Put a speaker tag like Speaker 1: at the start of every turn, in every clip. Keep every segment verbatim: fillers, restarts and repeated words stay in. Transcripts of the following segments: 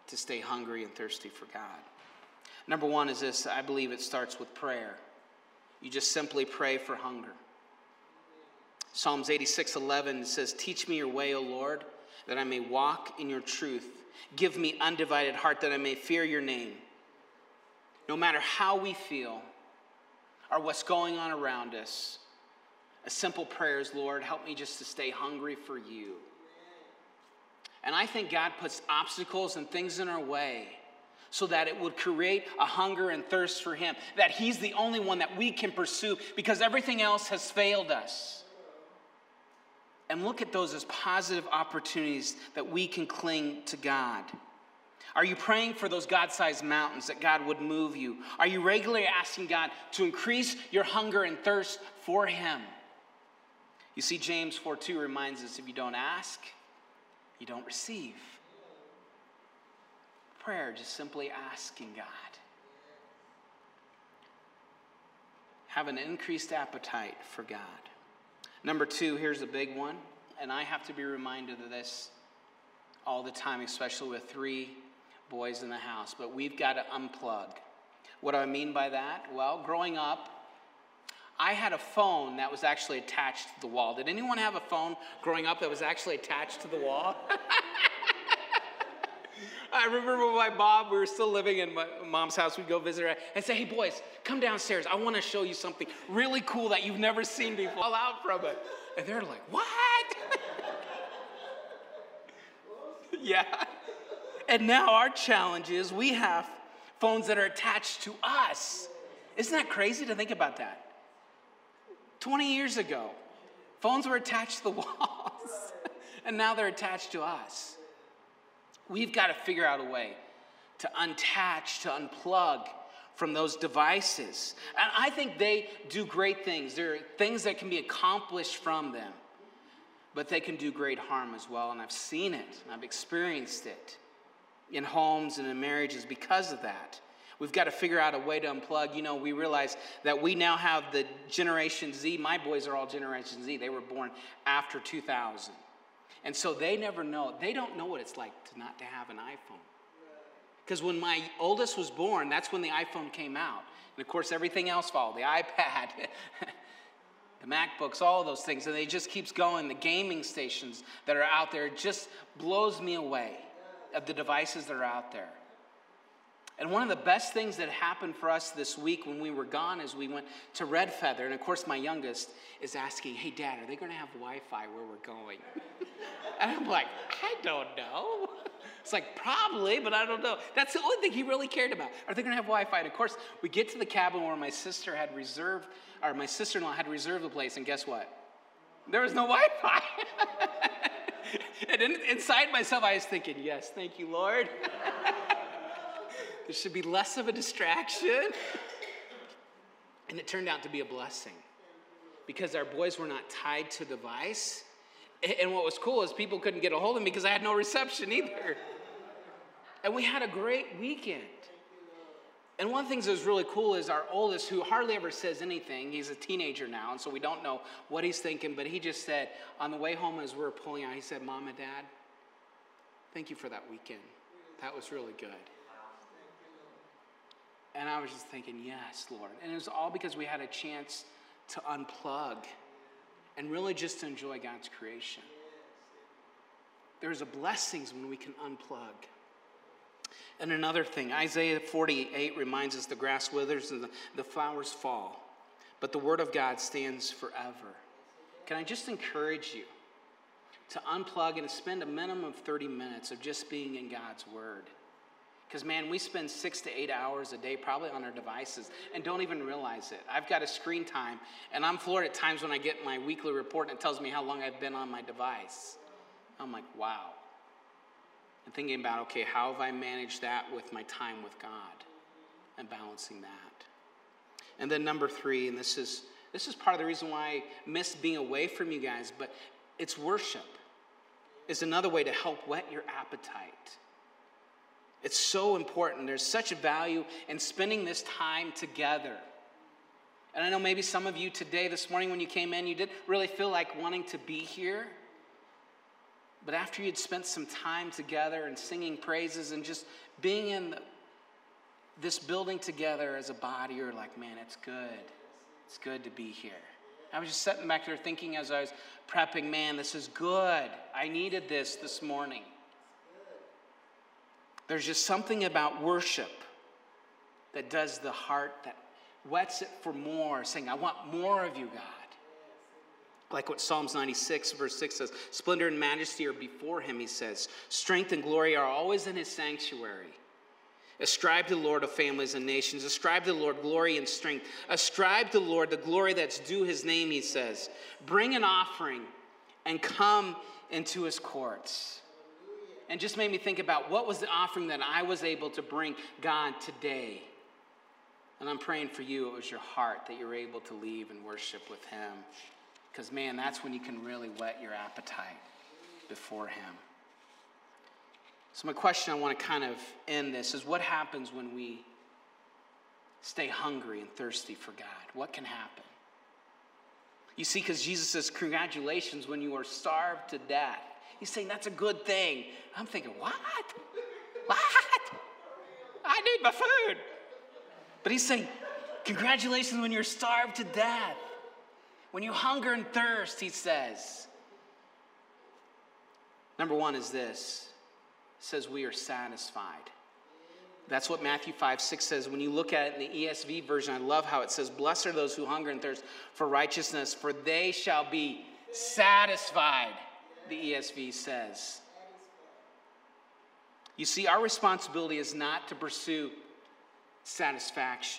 Speaker 1: to stay hungry and thirsty for God. Number one is this. I believe it starts with prayer. You just simply pray for hunger. Psalms eighty-six eleven says, teach me your way, O Lord, that I may walk in your truth. Give me undivided heart that I may fear your name. No matter how we feel or what's going on around us, a simple prayer is, Lord, help me just to stay hungry for you. And I think God puts obstacles and things in our way so that it would create a hunger and thirst for him, that he's the only one that we can pursue because everything else has failed us. And look at those as positive opportunities that we can cling to God. Are you praying for those God-sized mountains that God would move you? Are you regularly asking God to increase your hunger and thirst for him? You see, James four two reminds us, if you don't ask, you don't receive. Prayer, just simply asking God. Have an increased appetite for God. Number two, here's a big one, and I have to be reminded of this all the time, especially with three boys in the house, but we've got to unplug. What do I mean by that? Well, growing up, I had a phone that was actually attached to the wall. Did anyone have a phone growing up that was actually attached to the wall? I remember with my mom, we were still living in my mom's house. We'd go visit her and say, hey, boys, come downstairs. I want to show you something really cool that you've never seen before. Fall out from it. And they're like, what? Yeah. And now our challenge is we have phones that are attached to us. Isn't that crazy to think about that? twenty years ago, phones were attached to the walls, and now they're attached to us. We've got to figure out a way to unattach, to unplug from those devices. And I think they do great things. There are things that can be accomplished from them, but they can do great harm as well. And I've seen it, and I've experienced it in homes and in marriages because of that. We've got to figure out a way to unplug. You know, we realize that we now have the Generation Z. My boys are all Generation Z. They were born after two thousand. And so they never know. They don't know what it's like to not to have an iPhone. Because when my oldest was born, that's when the iPhone came out. And of course, everything else followed. The iPad, the MacBooks, all of those things. And it just keeps going. The gaming stations that are out there, it just blows me away of the devices that are out there. And one of the best things that happened for us this week when we were gone is we went to Red Feather. And of course, my youngest is asking, hey, Dad, are they going to have Wi-Fi where we're going? And I'm like, I don't know. It's like, probably, but I don't know. That's the only thing he really cared about. Are they going to have Wi-Fi? And of course, we get to the cabin where my sister had reserved, or my sister-in-law had reserved the place. And guess what? There was no Wi-Fi. And in, inside myself, I was thinking, yes, thank you, Lord. There should be less of a distraction. And it turned out to be a blessing because our boys were not tied to the device. And what was cool is people couldn't get a hold of me because I had no reception either. And we had a great weekend. And one of the things that was really cool is our oldest, who hardly ever says anything, he's a teenager now, and so we don't know what he's thinking, but he just said, on the way home as we were pulling out, he said, Mom and Dad, thank you for that weekend. That was really good. And I was just thinking, yes, Lord. And it was all because we had a chance to unplug and really just to enjoy God's creation. There's a blessings when we can unplug. And another thing, Isaiah forty-eight reminds us the grass withers and the, the flowers fall, but the word of God stands forever. Can I just encourage you to unplug and spend a minimum of thirty minutes of just being in God's word? Because, man, we spend six to eight hours a day probably on our devices and don't even realize it. I've got a screen time, and I'm floored at times when I get my weekly report and it tells me how long I've been on my device. I'm like, wow. And thinking about, okay, how have I managed that with my time with God and balancing that? And then number three, and this is this is part of the reason why I miss being away from you guys, but it's worship. It's another way to help whet your appetite. It's so important. There's such a value in spending this time together. And I know maybe some of you today, this morning when you came in, you didn't really feel like wanting to be here. But after you'd spent some time together and singing praises and just being in the, this building together as a body, you're like, man, it's good. It's good to be here. I was just sitting back there thinking as I was prepping, man, this is good. I needed this this morning. There's just something about worship that does the heart, that whets it for more, saying, I want more of you, God. Like what Psalms ninety-six verse six says, splendor and majesty are before him, he says. Strength and glory are always in his sanctuary. Ascribe to the Lord of families and nations. Ascribe to the Lord glory and strength. Ascribe to the Lord the glory that's due his name, he says. Bring an offering and come into his courts. And just made me think about what was the offering that I was able to bring God today. And I'm praying for you, it was your heart that you were able to leave and worship with him. Because, man, that's when you can really whet your appetite before him. So my question I want to kind of end this is, what happens when we stay hungry and thirsty for God? What can happen? You see, because Jesus says, congratulations when you are starved to death. He's saying that's a good thing. I'm thinking, what? What? I need my food. But he's saying, congratulations when you're starved to death. When you hunger and thirst, he says. Number one is this. It says we are satisfied. That's what Matthew five six says. When you look at it in the E S V version, I love how it says, blessed are those who hunger and thirst for righteousness, for they shall be satisfied, the E S V says. You see, our responsibility is not to pursue satisfaction.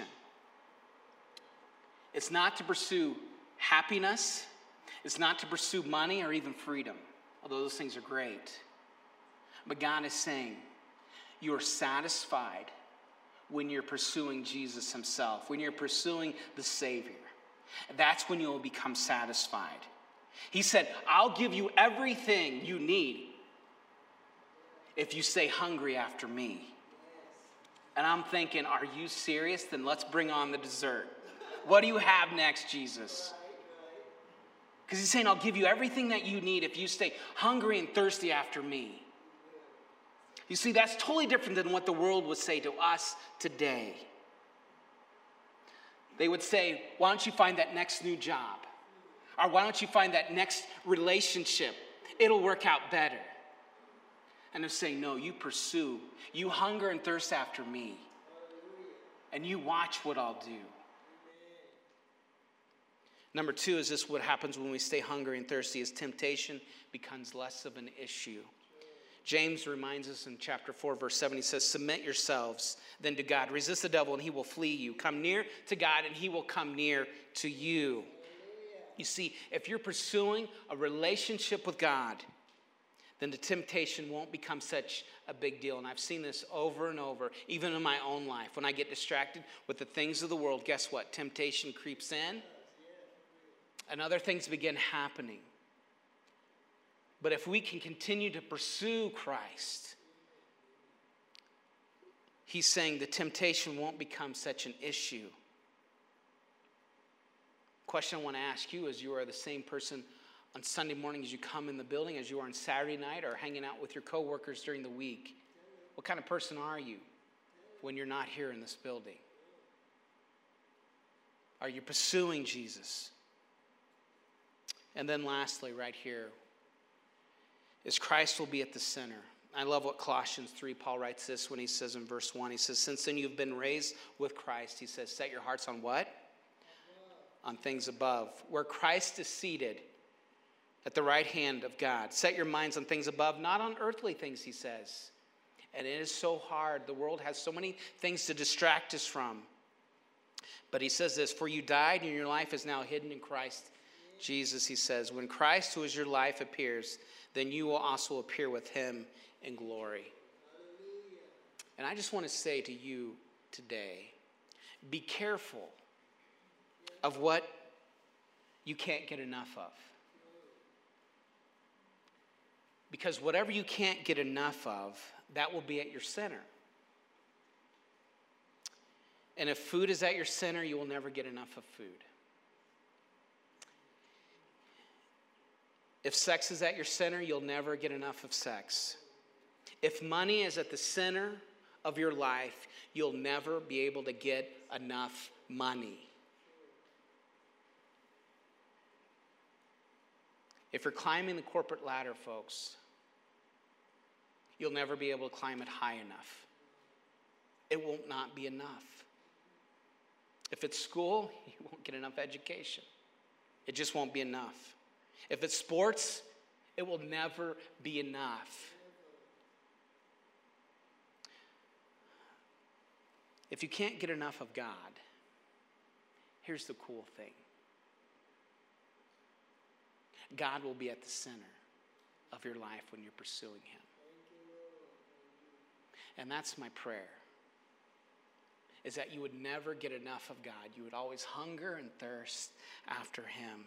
Speaker 1: It's not to pursue happiness. It's not to pursue money or even freedom, although those things are great. But God is saying, you are satisfied when you're pursuing Jesus himself, when you're pursuing the Savior. That's when you'll become satisfied. He said, I'll give you everything you need if you stay hungry after me. And I'm thinking, are you serious? Then let's bring on the dessert. What do you have next, Jesus? Because he's saying, I'll give you everything that you need if you stay hungry and thirsty after me. You see, that's totally different than what the world would say to us today. They would say, why don't you find that next new job? Or why don't you find that next relationship? It'll work out better. And they're saying, no, you pursue. You hunger and thirst after me. And you watch what I'll do. Number two is this: what happens when we stay hungry and thirsty is temptation becomes less of an issue. James reminds us in chapter four, verse seven, he says, submit yourselves then to God. Resist the devil and he will flee you. Come near to God and he will come near to you. You see, if you're pursuing a relationship with God, then the temptation won't become such a big deal. And I've seen this over and over, even in my own life. When I get distracted with the things of the world, guess what? Temptation creeps in and other things begin happening. But if we can continue to pursue Christ, he's saying the temptation won't become such an issue. Question I want to ask you is, you are the same person on Sunday morning as you come in the building as you are on Saturday night or hanging out with your coworkers during the week? What kind of person are you when you're not here in this building? Are you pursuing Jesus? And then lastly, right here, is Christ will be at the center. I love what Colossians three, Paul writes this when he says in verse one, he says, since then you've been raised with Christ, he says, set your hearts on what? On things above, where Christ is seated at the right hand of God. Set your minds on things above, not on earthly things, he says. And it is so hard. The world has so many things to distract us from. But he says this, for you died and your life is now hidden in Christ Jesus, he says. When Christ, who is your life, appears, then you will also appear with him in glory. And I just want to say to you today, be careful of what you can't get enough of. Because whatever you can't get enough of, that will be at your center. And if food is at your center, you will never get enough of food. If sex is at your center, you'll never get enough of sex. If money is at the center of your life, you'll never be able to get enough money. If you're climbing the corporate ladder, folks, you'll never be able to climb it high enough. It won't not be enough. If it's school, you won't get enough education. It just won't be enough. If it's sports, it will never be enough. If you can't get enough of God, here's the cool thing. God will be at the center of your life when you're pursuing him. And that's my prayer, is that you would never get enough of God. You would always hunger and thirst after him.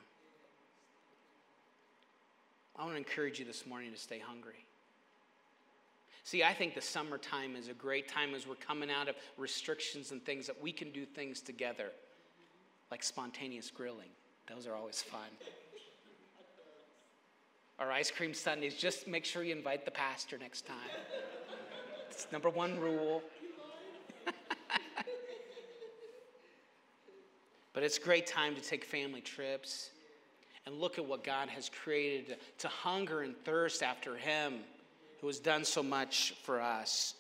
Speaker 1: I want to encourage you this morning to stay hungry. See, I think the summertime is a great time as we're coming out of restrictions and things that we can do things together, like spontaneous grilling. Those are always fun. Or ice cream sundaes. Just make sure you invite the pastor next time. It's number one rule. But it's a great time to take family trips and look at what God has created to hunger and thirst after him, who has done so much for us.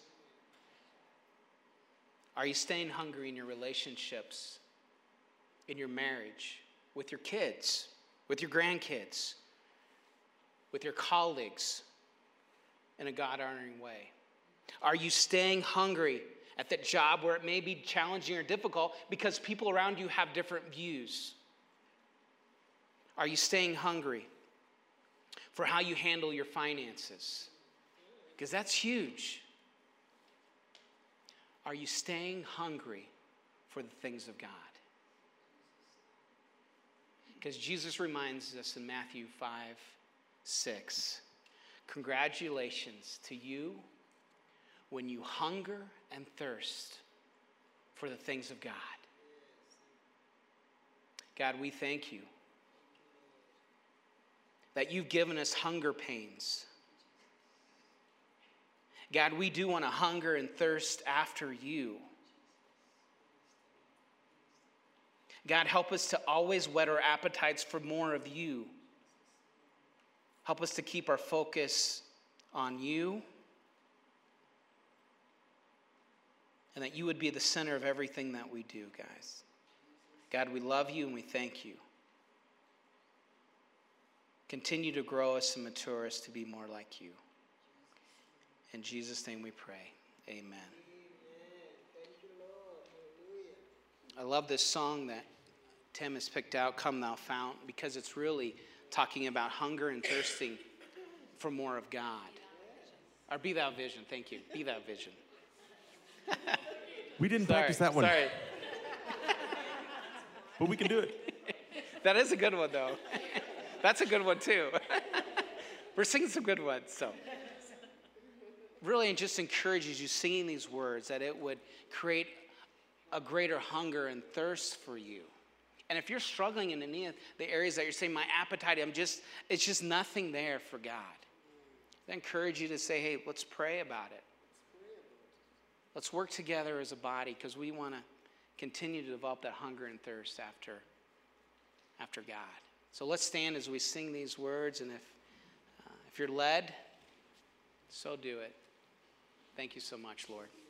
Speaker 1: Are you staying hungry in your relationships, in your marriage, with your kids, with your grandkids, with your colleagues, in a God-honoring way? Are you staying hungry at that job where it may be challenging or difficult because people around you have different views? Are you staying hungry for how you handle your finances? Because that's huge. Are you staying hungry for the things of God? Because Jesus reminds us in Matthew five, six, congratulations to you when you hunger and thirst for the things of God. God, we thank you that you've given us hunger pains. God, we do want to hunger and thirst after you. God, help us to always whet our appetites for more of you. Help us to keep our focus on you, and that you would be the center of everything that we do, guys. God, we love you and we thank you. Continue to grow us and mature us to be more like you. In Jesus' name we pray. Amen. I love this song that Tim has picked out, Come Thou Fount, because it's really talking about hunger and thirsting for more of God. Or Be Thou Vision. Thank you. Be Thou Vision.
Speaker 2: We didn't
Speaker 1: Sorry,
Speaker 2: practice that one.
Speaker 1: Sorry.
Speaker 2: But we can do it.
Speaker 1: That is a good one, though. That's a good one, too. We're singing some good ones, so. Really, it just encourages you singing these words that it would create a greater hunger and thirst for you. And if you're struggling in any of the areas that you're saying, my appetite, I'm just, it's just nothing there for God, I encourage you to say, hey, let's pray about it. Let's work together as a body because we want to continue to develop that hunger and thirst after, after God. So let's stand as we sing these words, and if, uh, if you're led, so do it. Thank you so much, Lord.